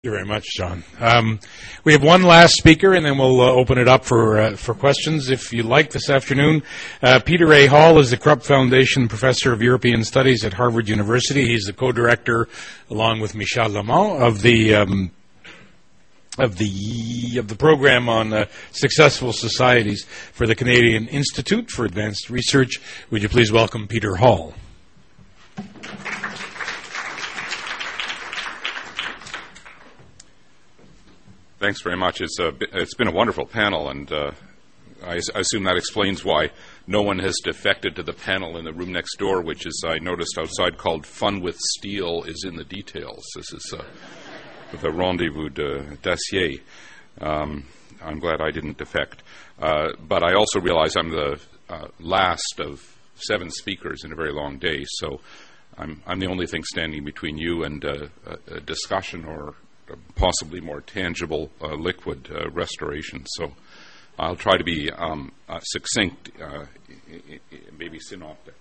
Thank you very much, John. We have one last speaker, and then we'll open it up for questions, if you like, this afternoon. Peter A. Hall is the Krupp Foundation Professor of European Studies at Harvard University. He's the co-director, along with Michel Lamont, of the program on successful societies for the Canadian Institute for Advanced Research. Would you please welcome Peter Hall? Thanks very much. It's been a wonderful panel, and I assume that explains why no one has defected to the panel in the room next door, which is, I noticed outside, called Fun with Steel is in the Details. This is the rendezvous d'acier. I'm glad I didn't defect. But I also realize I'm the last of 7 speakers in a very long day, so I'm the only thing standing between you and a discussion or possibly more tangible liquid restoration. So I'll try to be succinct, maybe synoptic.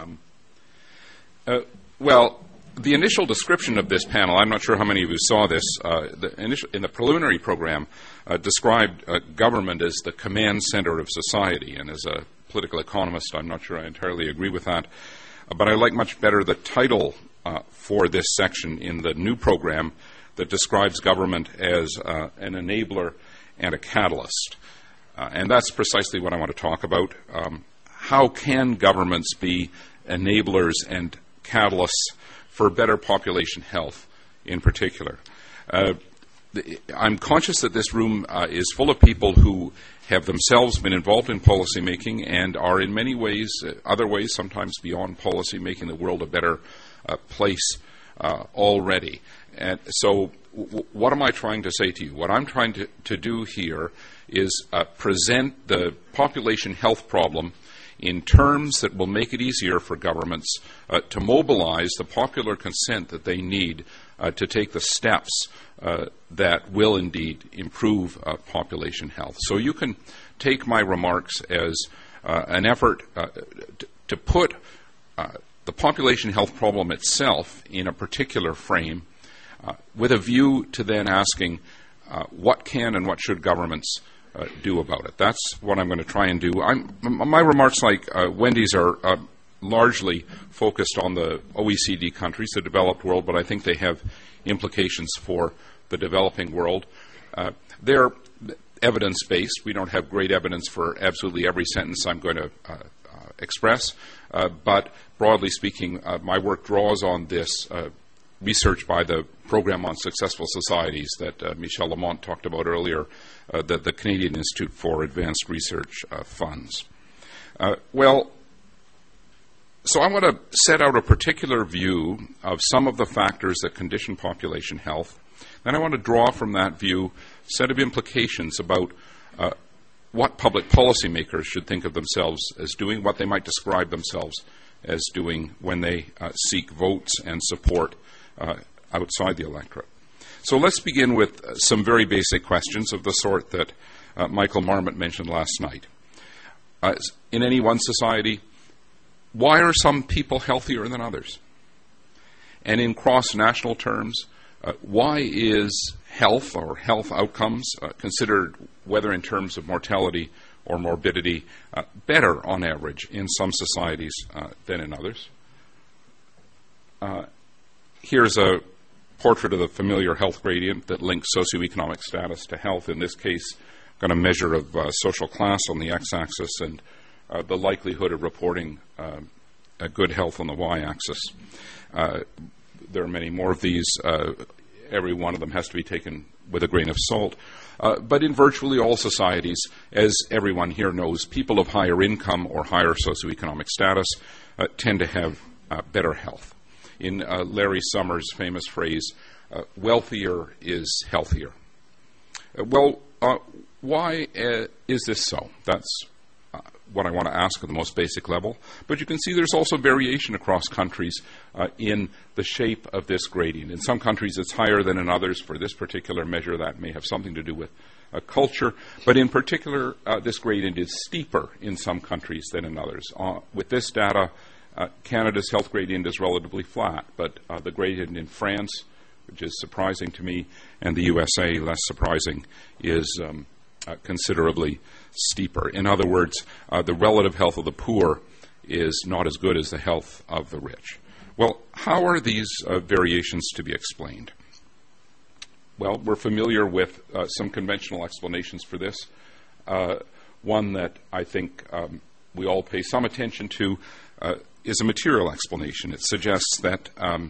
Well, the initial description of this panel, I'm not sure how many of you saw this, in the preliminary program described government as the command center of society, and as a political economist I'm not sure I entirely agree with that, but I like much better the title for this section in the new program that describes government as an enabler and a catalyst. And that's precisely what I want to talk about. How can governments be enablers and catalysts for better population health in particular? I'm conscious that this room is full of people who have themselves been involved in policy making and are in many ways, other ways, sometimes beyond policy, making the world a better place already. And so what am I trying to say to you? What I'm trying to do here is present the population health problem in terms that will make it easier for governments to mobilize the popular consent that they need to take the steps that will indeed improve population health. So you can take my remarks as an effort to put the population health problem itself in a particular frame, with a view to then asking what can and what should governments do about it. That's what I'm going to try and do. My remarks, like Wendy's, are largely focused on the OECD countries, the developed world, but I think they have implications for the developing world. They're evidence-based. We don't have great evidence for absolutely every sentence I'm going to express, but broadly speaking, my work draws on this research by the Program on Successful Societies that Michel Lamont talked about earlier, that the Canadian Institute for Advanced Research funds. So I want to set out a particular view of some of the factors that condition population health. Then I want to draw from that view a set of implications about what public policymakers should think of themselves as doing, what they might describe themselves as doing when they seek votes and support outside the electorate. So let's begin with some very basic questions of the sort that Michael Marmot mentioned last night. In any one society, why are some people healthier than others? And in cross-national terms, why is health or health outcomes considered, whether in terms of mortality or morbidity, better on average in some societies than in others? Here's a portrait of the familiar health gradient that links socioeconomic status to health. In this case, got a measure of social class on the x-axis and the likelihood of reporting a good health on the y-axis. There are many more of these. Every one of them has to be taken with a grain of salt. But in virtually all societies, as everyone here knows, people of higher income or higher socioeconomic status tend to have better health. In Larry Summers' famous phrase, wealthier is healthier. Why is this so? That's what I want to ask at the most basic level. But you can see there's also variation across countries in the shape of this gradient. In some countries it's higher than in others. For this particular measure, that may have something to do with culture. But in particular, this gradient is steeper in some countries than in others. With this data, Canada's health gradient is relatively flat, but the gradient in France, which is surprising to me, and the USA, less surprising, is considerably steeper. In other words, the relative health of the poor is not as good as the health of the rich. Well, how are these variations to be explained? Well, we're familiar with some conventional explanations for this. One that I think we all pay some attention to is a material explanation. It suggests that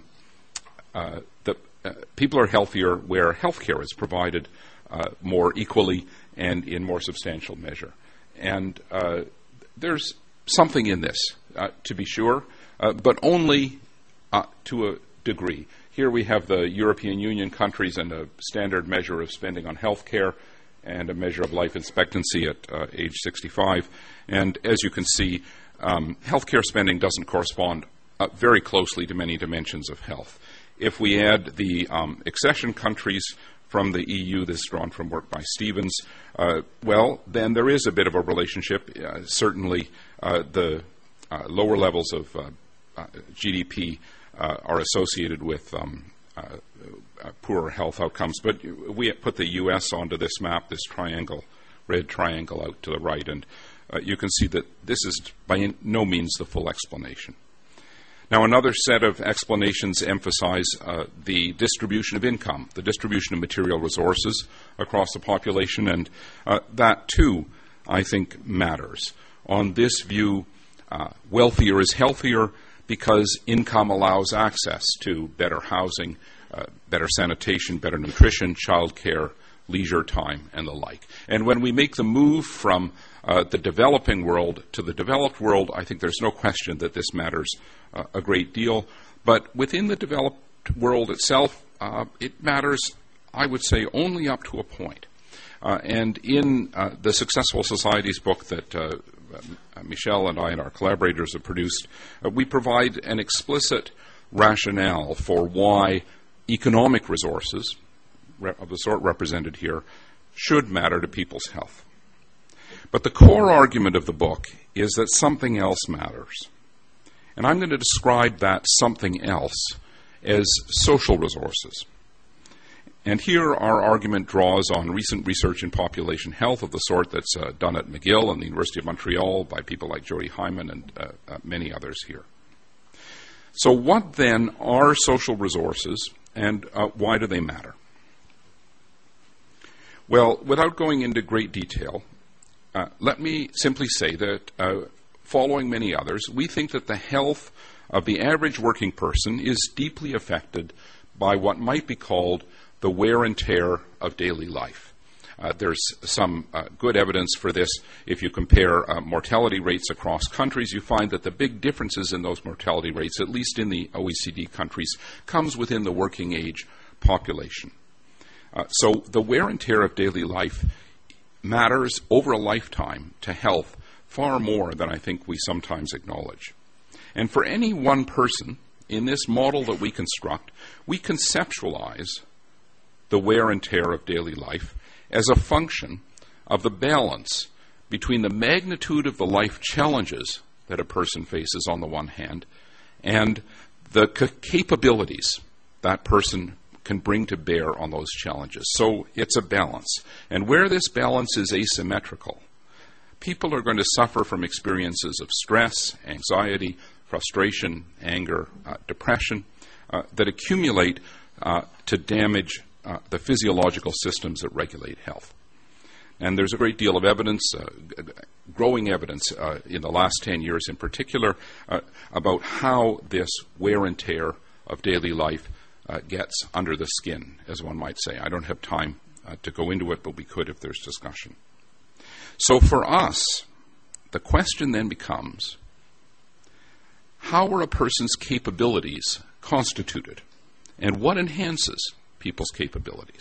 people are healthier where health care is provided more equally and in more substantial measure. And there's something in this, to be sure, but only to a degree. Here we have the European Union countries and a standard measure of spending on health care and a measure of life expectancy at age 65. And as you can see, healthcare spending doesn't correspond very closely to many dimensions of health. If we add the accession countries from the EU, this is drawn from work by Stevens, well, then there is a bit of a relationship. Certainly, the lower levels of GDP are associated with poorer health outcomes. But we put the U.S. onto this map, this triangle, red triangle out to the right, and you can see that this is by no means the full explanation. Now, another set of explanations emphasize the distribution of income, the distribution of material resources across the population, and that, too, I think, matters. On this view, wealthier is healthier because income allows access to better housing, better sanitation, better nutrition, childcare, leisure time, and the like. And when we make the move from the developing world to the developed world, I think there's no question that this matters a great deal. But within the developed world itself, it matters, I would say, only up to a point. And in the Successful Societies book that Michelle and I and our collaborators have produced, we provide an explicit rationale for why economic resources of the sort represented here should matter to people's health. But the core argument of the book is that something else matters. And I'm going to describe that something else as social resources. And here our argument draws on recent research in population health of the sort that's done at McGill and the University of Montreal by people like Jody Hyman and many others here. So what then are social resources, and why do they matter? Well, without going into great detail, let me simply say that, following many others, we think that the health of the average working person is deeply affected by what might be called the wear and tear of daily life. There's some good evidence for this. If you compare mortality rates across countries, you find that the big differences in those mortality rates, at least in the OECD countries, comes within the working age population. So the wear and tear of daily life matters over a lifetime to health far more than I think we sometimes acknowledge. And for any one person, in this model that we construct, we conceptualize the wear and tear of daily life as a function of the balance between the magnitude of the life challenges that a person faces on the one hand and the capabilities that person can bring to bear on those challenges. So it's a balance. And where this balance is asymmetrical, people are going to suffer from experiences of stress, anxiety, frustration, anger, depression that accumulate to damage the physiological systems that regulate health. And there's a great deal of evidence, growing evidence in the last 10 years in particular, about how this wear and tear of daily life gets under the skin, as one might say. I don't have time to go into it, but we could if there's discussion. So for us, the question then becomes, how are a person's capabilities constituted? And what enhances people's capabilities?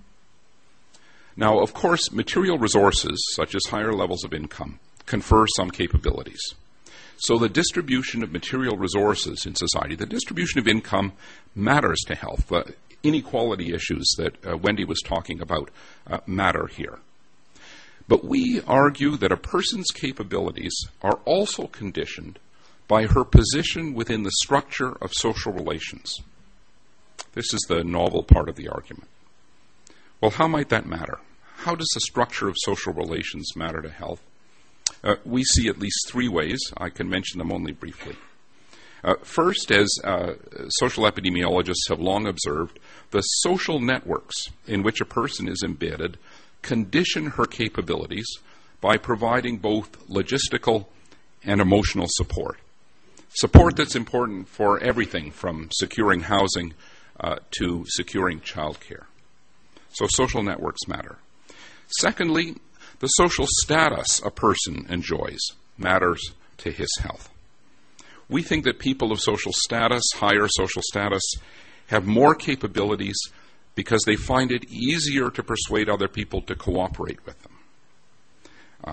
Now, of course, material resources, such as higher levels of income, confer some capabilities. So the distribution of material resources in society, the distribution of income matters to health. The inequality issues that Wendy was talking about matter here. But we argue that a person's capabilities are also conditioned by her position within the structure of social relations. This is the novel part of the argument. Well, how might that matter? How does the structure of social relations matter to health? We see at least three ways. I can mention them only briefly. First, as social epidemiologists have long observed, the social networks in which a person is embedded condition her capabilities by providing both logistical and emotional support. Support that's important for everything from securing housing to securing childcare. So social networks matter. Secondly, the social status a person enjoys matters to his health. We think that people of social status, higher social status, have more capabilities because they find it easier to persuade other people to cooperate with them.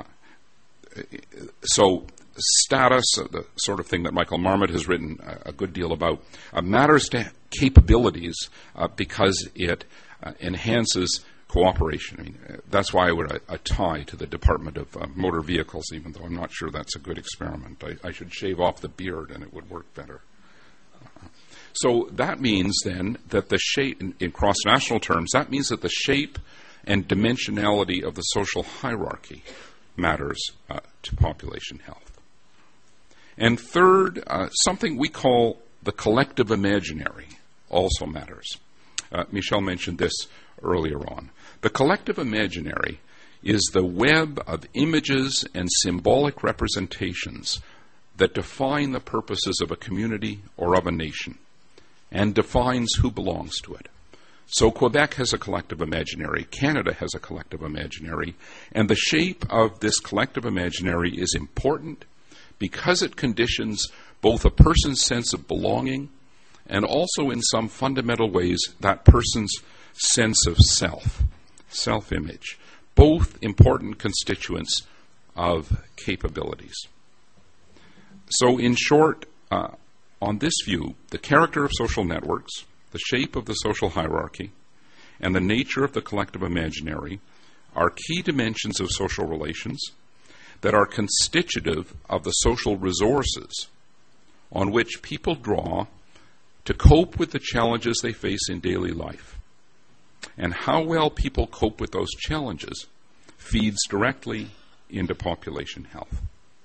So status, the sort of thing that Michael Marmot has written a good deal about, matters to capabilities because it enhances cooperation. I mean, that's why I wear a tie to the Department of Motor Vehicles, even though I'm not sure that's a good experiment. I should shave off the beard and it would work better. So that means then that the shape, in cross-national terms, that means that the shape and dimensionality of the social hierarchy matters to population health. And third, something we call the collective imaginary also matters. Michelle mentioned this earlier on. The collective imaginary is the web of images and symbolic representations that define the purposes of a community or of a nation and defines who belongs to it. So Quebec has a collective imaginary, Canada has a collective imaginary, and the shape of this collective imaginary is important because it conditions both a person's sense of belonging and also in some fundamental ways that person's sense of self-image, both important constituents of capabilities. So in short, on this view, the character of social networks, the shape of the social hierarchy, and the nature of the collective imaginary are key dimensions of social relations that are constitutive of the social resources on which people draw to cope with the challenges they face in daily life. And how well people cope with those challenges feeds directly into population health.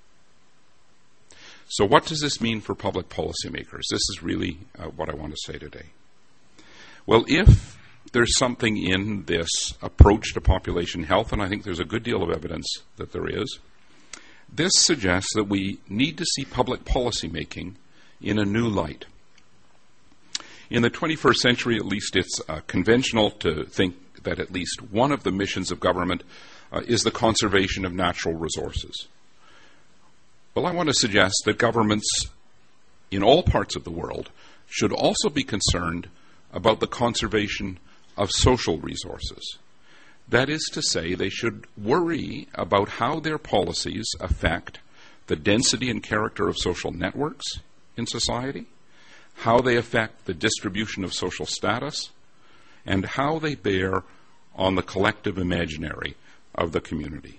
So what does this mean for public policymakers? This is really what I want to say today. Well, if there's something in this approach to population health, and I think there's a good deal of evidence that there is, this suggests that we need to see public policymaking in a new light. In the 21st century, at least, it's conventional to think that at least one of the missions of government is the conservation of natural resources. Well, I want to suggest that governments in all parts of the world should also be concerned about the conservation of social resources. That is to say, they should worry about how their policies affect the density and character of social networks in society, how they affect the distribution of social status, and how they bear on the collective imaginary of the community.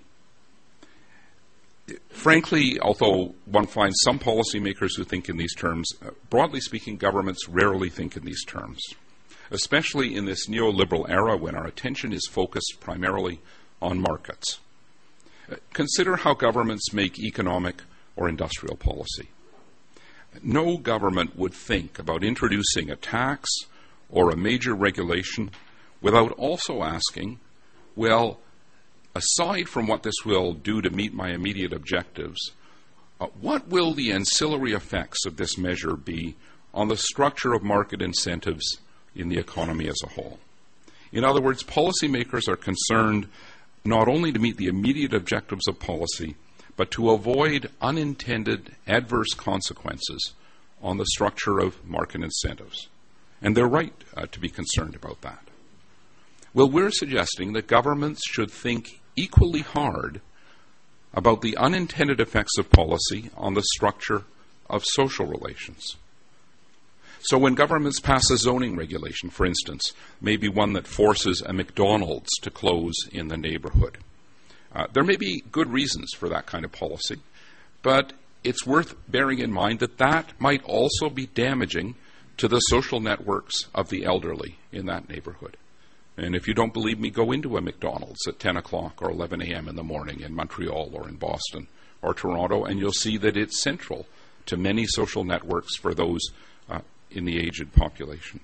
Frankly, although one finds some policymakers who think in these terms, broadly speaking, governments rarely think in these terms, especially in this neoliberal era when our attention is focused primarily on markets. Consider how governments make economic or industrial policy. No government would think about introducing a tax or a major regulation without also asking, well, aside from what this will do to meet my immediate objectives, what will the ancillary effects of this measure be on the structure of market incentives in the economy as a whole? In other words, policymakers are concerned not only to meet the immediate objectives of policy, but to avoid unintended adverse consequences on the structure of market incentives. And they're right to be concerned about that. Well, we're suggesting that governments should think equally hard about the unintended effects of policy on the structure of social relations. So when governments pass a zoning regulation, for instance, maybe one that forces a McDonald's to close in the neighborhood, there may be good reasons for that kind of policy, but it's worth bearing in mind that that might also be damaging to the social networks of the elderly in that neighborhood. And if you don't believe me, go into a McDonald's at 10 o'clock or 11 a.m. in the morning in Montreal or in Boston or Toronto, and you'll see that it's central to many social networks for those in the aged population.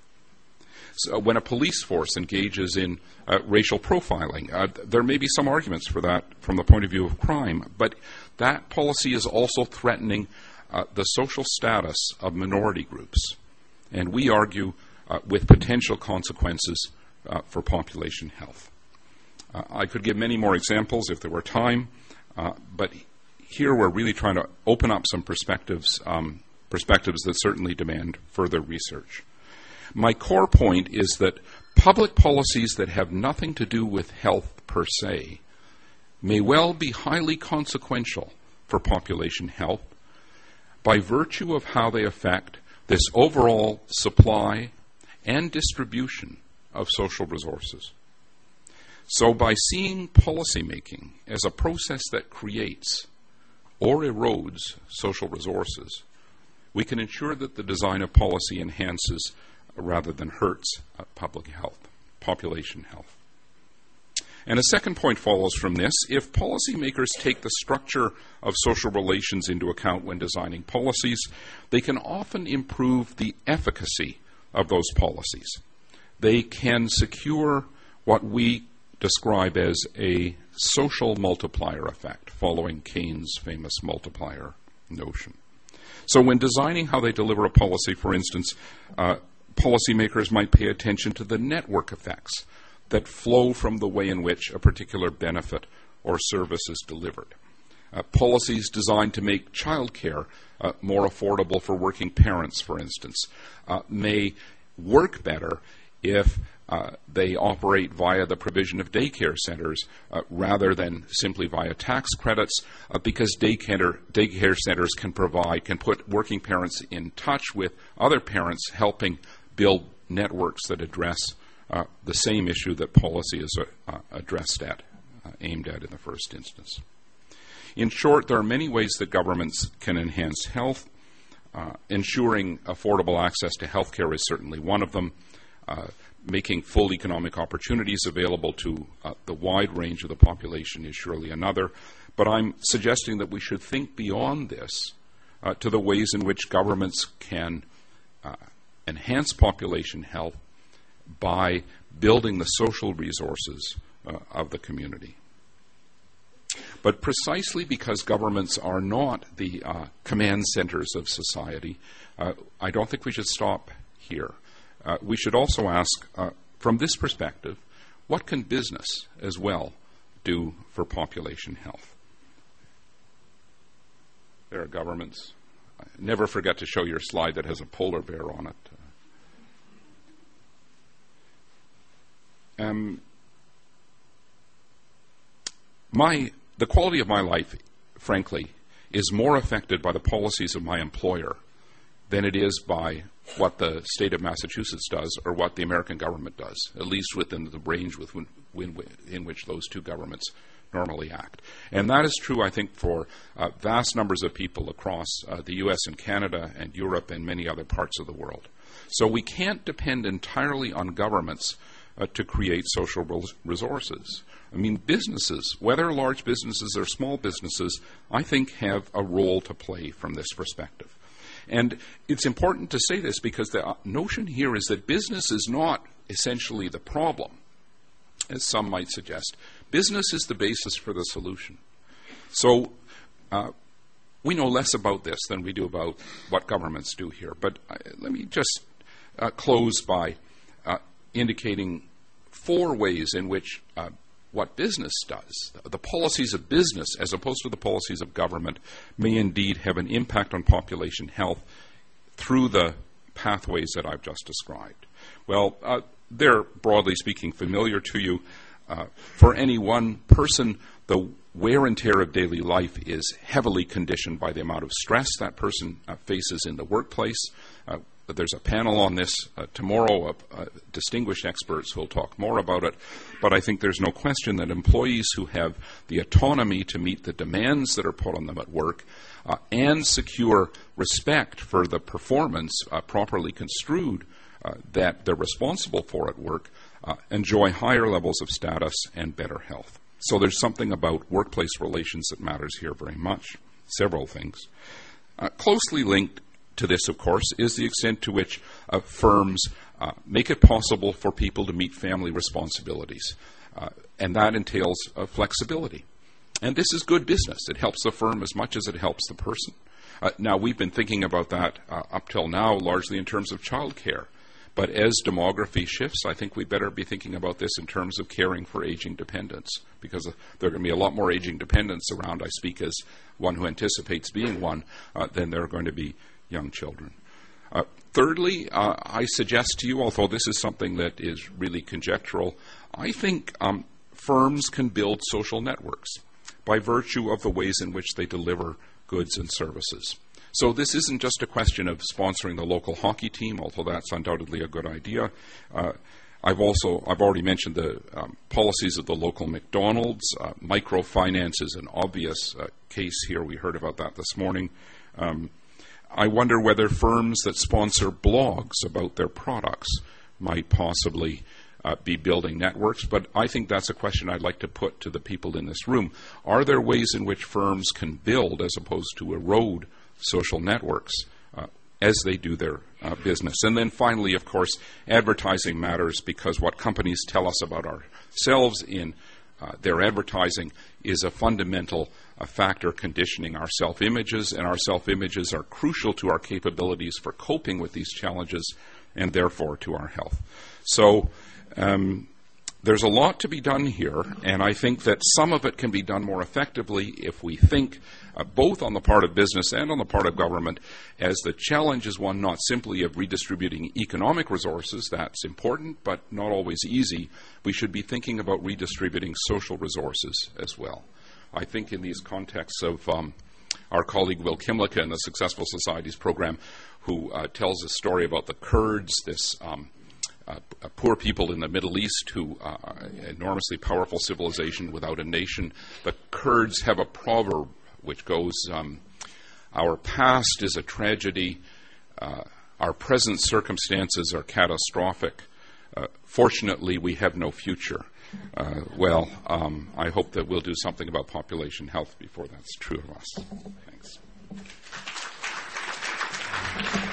So when a police force engages in racial profiling, there may be some arguments for that from the point of view of crime, but that policy is also threatening the social status of minority groups, and we argue with potential consequences for population health. I could give many more examples if there were time, but here we're really trying to open up some perspectives that certainly demand further research. My core point is that public policies that have nothing to do with health per se may well be highly consequential for population health by virtue of how they affect this overall supply and distribution of social resources. So by seeing policymaking as a process that creates or erodes social resources, we can ensure that the design of policy enhances rather than hurts public health, population health. And a second point follows from this. If policymakers take the structure of social relations into account when designing policies, they can often improve the efficacy of those policies. They can secure what we describe as a social multiplier effect, following Keynes' famous multiplier notion. So when designing how they deliver a policy, for instance, policymakers might pay attention to the network effects that flow from the way in which a particular benefit or service is delivered. Policies designed to make childcare more affordable for working parents, for instance, may work better if they operate via the provision of daycare centers rather than simply via tax credits, because daycare centers can put working parents in touch with other parents, helping build networks that address the same issue that policy is aimed at in the first instance. In short, there are many ways that governments can enhance health. Ensuring affordable access to health care is certainly one of them. Making full economic opportunities available to the wide range of the population is surely another. But I'm suggesting that we should think beyond this to the ways in which governments can enhance population health by building the social resources of the community. But precisely because governments are not the command centers of society, I don't think we should stop here. We should also ask, from this perspective, what can business as well do for population health? There are governments. Never forget to show your slide that has a polar bear on it. The quality of my life, frankly, is more affected by the policies of my employer than it is by what the state of Massachusetts does or what the American government does, at least within the range in which those two governments normally act. And that is true, I think, for vast numbers of people across the U.S. and Canada and Europe and many other parts of the world. So we can't depend entirely on governments to create social resources. I mean, businesses, whether large businesses or small businesses, I think have a role to play from this perspective. And it's important to say this because the notion here is that business is not essentially the problem, as some might suggest. Business is the basis for the solution. So we know less about this than we do about what governments do here. But let me just close by indicating 4 ways in which what business does, the policies of business as opposed to the policies of government, may indeed have an impact on population health through the pathways that I've just described. Well, they're, broadly speaking, familiar to you. For any one person, the wear and tear of daily life is heavily conditioned by the amount of stress that person faces in the workplace. There's a panel on this tomorrow of distinguished experts who will talk more about it. But I think there's no question that employees who have the autonomy to meet the demands that are put on them at work and secure respect for the performance properly construed that they're responsible for at work enjoy higher levels of status and better health. So there's something about workplace relations that matters here very much. Several things. Closely linked to this, of course, is the extent to which firms make it possible for people to meet family responsibilities. And that entails flexibility. And this is good business. It helps the firm as much as it helps the person. Now, we've been thinking about that up till now largely in terms of childcare. But as demography shifts, I think we better be thinking about this in terms of caring for aging dependents, because there are going to be a lot more aging dependents around. I speak as one who anticipates being one, than there are going to be young children. Thirdly, I suggest to you, although this is something that is really conjectural, I think firms can build social networks by virtue of the ways in which they deliver goods and services. So this isn't just a question of sponsoring the local hockey team, although that's undoubtedly a good idea. I've already mentioned the policies of the local McDonald's. Microfinance is an obvious case here. We heard about that this morning. I wonder whether firms that sponsor blogs about their products might possibly be building networks, but I think that's a question I'd like to put to the people in this room. Are there ways in which firms can build as opposed to erode social networks as they do their business? And then finally, of course, advertising matters, because what companies tell us about ourselves in their advertising is a fundamental factor conditioning our self-images, and our self-images are crucial to our capabilities for coping with these challenges and therefore to our health. So there's a lot to be done here, and I think that some of it can be done more effectively if we think both on the part of business and on the part of government as the challenge is one not simply of redistributing economic resources. That's important, but not always easy. We should be thinking about redistributing social resources as well. I think in these contexts of our colleague Will Kimlicka in the Successful Societies program, who tells a story about the Kurds, this poor people in the Middle East who are an enormously powerful civilization without a nation. The Kurds have a proverb which goes, our past is a tragedy, our present circumstances are catastrophic, fortunately we have no future. I hope that we'll do something about population health before that's true of us. Thanks.